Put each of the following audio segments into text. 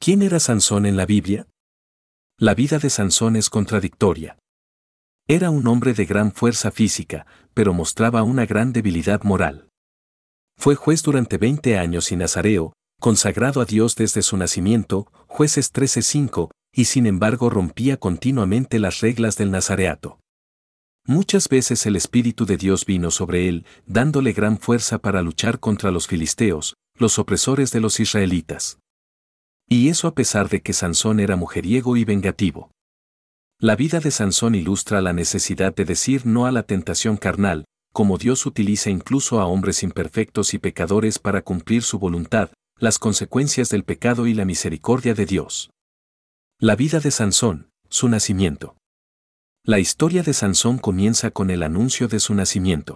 ¿Quién era Sansón en la Biblia? La vida de Sansón es contradictoria. Era un hombre de gran fuerza física, pero mostraba una gran debilidad moral. Fue juez durante 20 años y nazareo, consagrado a Dios desde su nacimiento, Jueces 13:5, y sin embargo rompía continuamente las reglas del nazareato. Muchas veces el Espíritu de Dios vino sobre él, dándole gran fuerza para luchar contra los filisteos, los opresores de los israelitas. Y eso a pesar de que Sansón era mujeriego y vengativo. La vida de Sansón ilustra la necesidad de decir no a la tentación carnal, como Dios utiliza incluso a hombres imperfectos y pecadores para cumplir su voluntad, las consecuencias del pecado y la misericordia de Dios. La vida de Sansón, su nacimiento. La historia de Sansón comienza con el anuncio de su nacimiento.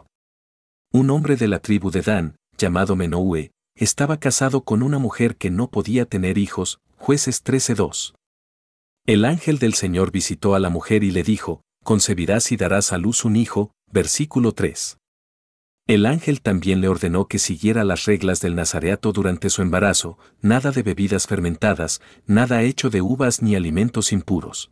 Un hombre de la tribu de Dan, llamado Menúe, estaba casado con una mujer que no podía tener hijos, Jueces 13:2. El ángel del Señor visitó a la mujer y le dijo, concebirás y darás a luz un hijo, versículo 3. El ángel también le ordenó que siguiera las reglas del nazareato durante su embarazo, nada de bebidas fermentadas, nada hecho de uvas ni alimentos impuros.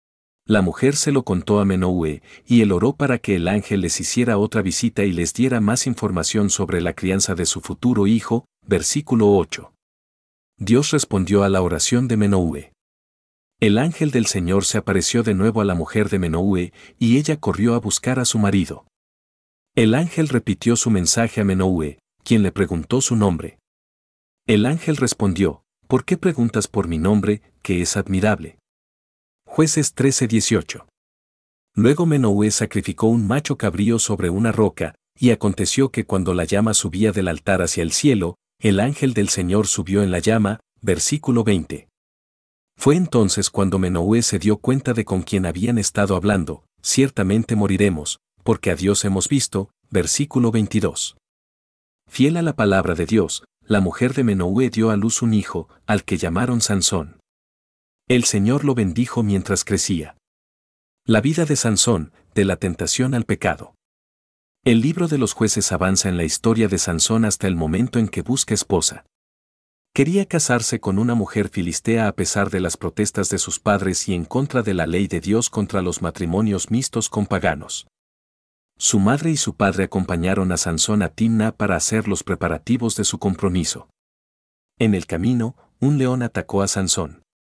La mujer se lo contó a Menúe, y él oró para que el ángel les hiciera otra visita y les diera más información sobre la crianza de su futuro hijo, versículo 8. Dios respondió a la oración de Menúe. El ángel del Señor se apareció de nuevo a la mujer de Menúe, y ella corrió a buscar a su marido. El ángel repitió su mensaje a Menúe, quien le preguntó su nombre. El ángel respondió, ¿por qué preguntas por mi nombre, que es admirable? Jueces 13:18. Luego Menúe sacrificó un macho cabrío sobre una roca, y aconteció que cuando la llama subía del altar hacia el cielo, el ángel del Señor subió en la llama, versículo 20. Fue entonces cuando Menúe se dio cuenta de con quién habían estado hablando, ciertamente moriremos, porque a Dios hemos visto, versículo 22. Fiel a la palabra de Dios, la mujer de Menúe dio a luz un hijo, al que llamaron Sansón. El Señor lo bendijo mientras crecía. La vida de Sansón, de la tentación al pecado. El libro de los Jueces avanza en la historia de Sansón hasta el momento en que busca esposa. Quería casarse con una mujer filistea a pesar de las protestas de sus padres y en contra de la ley de Dios contra los matrimonios mixtos con paganos. Su madre y su padre acompañaron a Sansón a Timna para hacer los preparativos de su compromiso. En el camino, un león atacó a Sansón.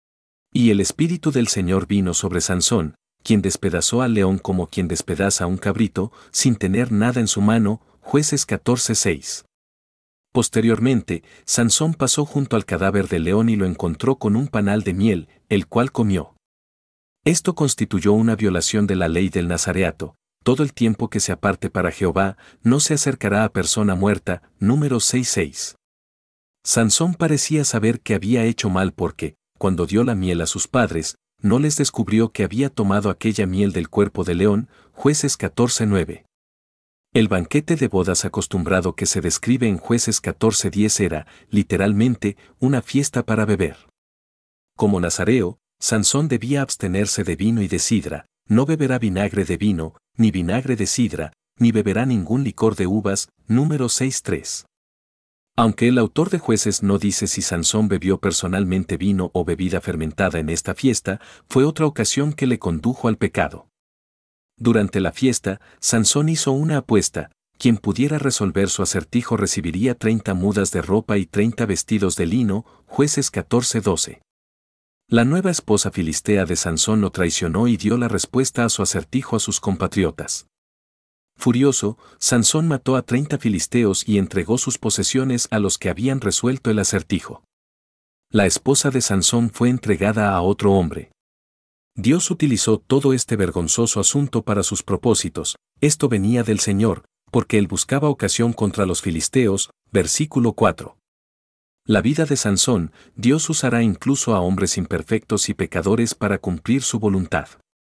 Y el Espíritu del Señor vino sobre Sansón, quien despedazó al león como quien despedaza a un cabrito, sin tener nada en su mano, Jueces 14:6. Posteriormente, Sansón pasó junto al cadáver del león y lo encontró con un panal de miel, el cual comió. Esto constituyó una violación de la ley del nazareato. Todo el tiempo que se aparte para Jehová, no se acercará a persona muerta, Números 6:6. Sansón parecía saber que había hecho mal porque, cuando dio la miel a sus padres, no les descubrió que había tomado aquella miel del cuerpo de león, Jueces 14:9. El banquete de bodas acostumbrado que se describe en Jueces 14:10 era, literalmente, una fiesta para beber. Como nazareo, Sansón debía abstenerse de vino y de sidra, no beberá vinagre de vino, ni vinagre de sidra, ni beberá ningún licor de uvas, Números 6:3. Aunque el autor de Jueces no dice si Sansón bebió personalmente vino o bebida fermentada en esta fiesta, fue otra ocasión que le condujo al pecado. Durante la fiesta, Sansón hizo una apuesta: quien pudiera resolver su acertijo recibiría 30 mudas de ropa y 30 vestidos de lino, Jueces 14:12. La nueva esposa filistea de Sansón lo traicionó y dio la respuesta a su acertijo a sus compatriotas. Furioso, Sansón mató a 30 filisteos y entregó sus posesiones a los que habían resuelto el acertijo. La esposa de Sansón fue entregada a otro hombre. Dios utilizó todo este vergonzoso asunto para sus propósitos. Esto venía del Señor, porque él buscaba ocasión contra los filisteos, versículo 4. La vida de Sansón, Dios usará incluso a hombres imperfectos y pecadores para cumplir su voluntad.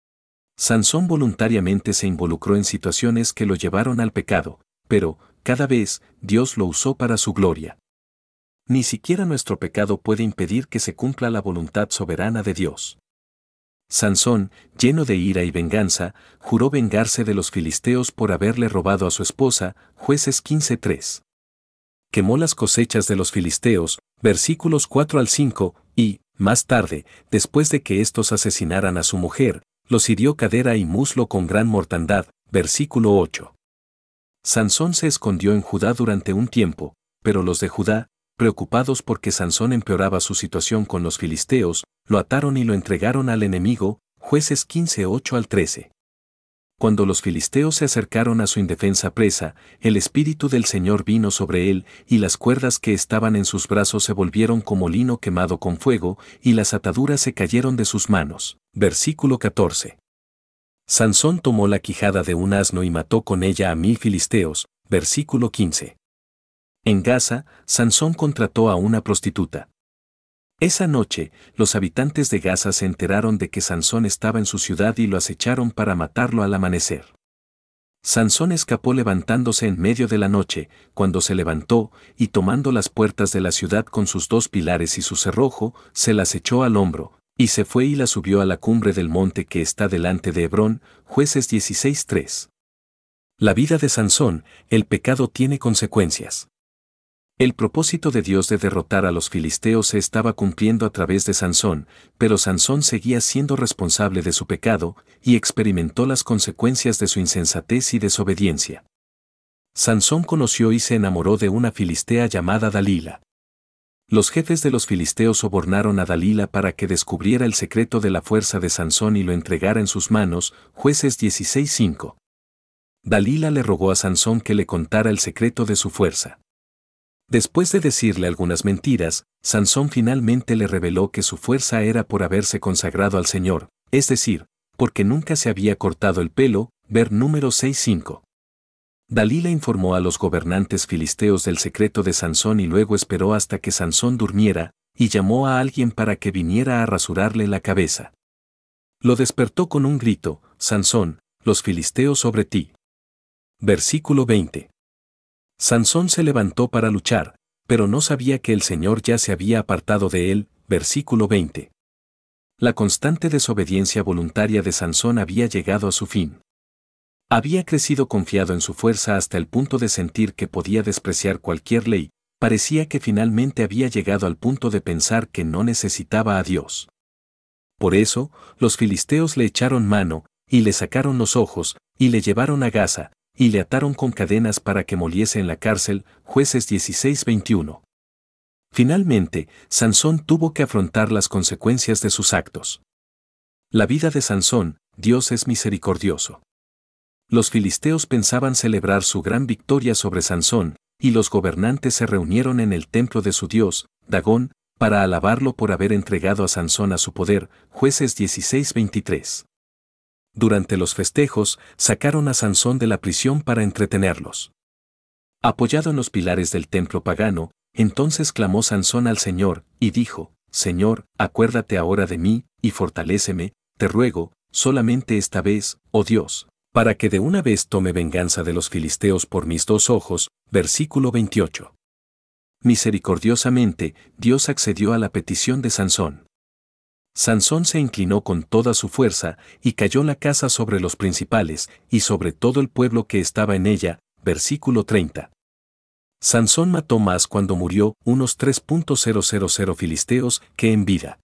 Sansón voluntariamente se involucró en situaciones que lo llevaron al pecado, pero, cada vez, Dios lo usó para su gloria. Ni siquiera nuestro pecado puede impedir que se cumpla la voluntad soberana de Dios. Sansón, lleno de ira y venganza, juró vengarse de los filisteos por haberle robado a su esposa, Jueces 15:3. Quemó las cosechas de los filisteos, versículos 4 al 5, y, Más tarde, después de que estos asesinaran a su mujer, los hirió cadera y muslo con gran mortandad. Versículo 8. Sansón se escondió en Judá durante un tiempo, pero los de Judá, preocupados porque Sansón empeoraba su situación con los filisteos, lo ataron y lo entregaron al enemigo. Jueces 15, 8 al 13. Cuando los filisteos se acercaron a su indefensa presa, el Espíritu del Señor vino sobre él, y las cuerdas que estaban en sus brazos se volvieron como lino quemado con fuego, y las ataduras se cayeron de sus manos. Versículo 14. Sansón tomó la quijada de un asno y mató con ella a 1000 filisteos. Versículo 15. En Gaza, Sansón contrató a una prostituta. Esa noche, los habitantes de Gaza se enteraron de que Sansón estaba en su ciudad y lo acecharon para matarlo al amanecer. Sansón escapó levantándose en medio de la noche, cuando se levantó, y tomando las puertas de la ciudad con sus 2 pilares y su cerrojo, se las echó al hombro, y se fue y la subió a la cumbre del monte que está delante de Hebrón. Jueces 16:3. La vida de Sansón, el pecado tiene consecuencias. El propósito de Dios de derrotar a los filisteos se estaba cumpliendo a través de Sansón, pero Sansón seguía siendo responsable de su pecado, y experimentó las consecuencias de su insensatez y desobediencia. Sansón conoció y se enamoró de una filistea llamada Dalila. Los jefes de los filisteos sobornaron a Dalila para que descubriera el secreto de la fuerza de Sansón y lo entregara en sus manos. Jueces 16:5. Dalila le rogó a Sansón que le contara el secreto de su fuerza. Después de decirle algunas mentiras, Sansón finalmente le reveló que su fuerza era por haberse consagrado al Señor, es decir, porque nunca se había cortado el pelo. Ver Números 6:5. Dalila informó a los gobernantes filisteos del secreto de Sansón y luego esperó hasta que Sansón durmiera, y llamó a alguien para que viniera a rasurarle la cabeza. Lo despertó con un grito: Sansón, los filisteos sobre ti. Versículo 20. Sansón se levantó para luchar, pero no sabía que el Señor ya se había apartado de él. Versículo 20. La constante desobediencia voluntaria de Sansón había llegado a su fin. Había crecido confiado en su fuerza hasta el punto de sentir que podía despreciar cualquier ley. Parecía que finalmente había llegado al punto de pensar que no necesitaba a Dios. Por eso, los filisteos le echaron mano, y le sacaron los ojos, y le llevaron a Gaza, y le ataron con cadenas para que moliese en la cárcel. Jueces 16:21. Finalmente, Sansón tuvo que afrontar las consecuencias de sus actos. La vida de Sansón, Dios es misericordioso. Los filisteos pensaban celebrar su gran victoria sobre Sansón, y los gobernantes se reunieron en el templo de su dios, Dagón, para alabarlo por haber entregado a Sansón a su poder. Jueces 16:23. Durante los festejos, sacaron a Sansón de la prisión para entretenerlos. Apoyado en los pilares del templo pagano, entonces clamó Sansón al Señor, y dijo: Señor, acuérdate ahora de mí, y fortaléceme, te ruego, solamente esta vez, oh Dios, para que de una vez tome venganza de los filisteos por mis 2 ojos. Versículo 28. Misericordiosamente, Dios accedió a la petición de Sansón. Sansón se inclinó con toda su fuerza, y cayó la casa sobre los principales, y sobre todo el pueblo que estaba en ella. Versículo 30. Sansón mató más cuando murió unos 3,000 filisteos que en vida.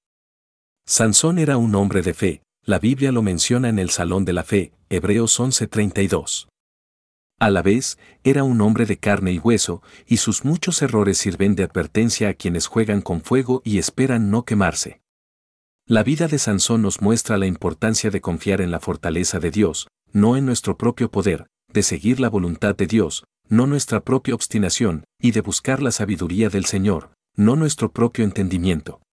Sansón era un hombre de fe, la Biblia lo menciona en el Salón de la Fe, Hebreos 11:32. A la vez, era un hombre de carne y hueso, y sus muchos errores sirven de advertencia a quienes juegan con fuego y esperan no quemarse. La vida de Sansón nos muestra la importancia de confiar en la fortaleza de Dios, no en nuestro propio poder, de seguir la voluntad de Dios, no nuestra propia obstinación, y de buscar la sabiduría del Señor, no nuestro propio entendimiento.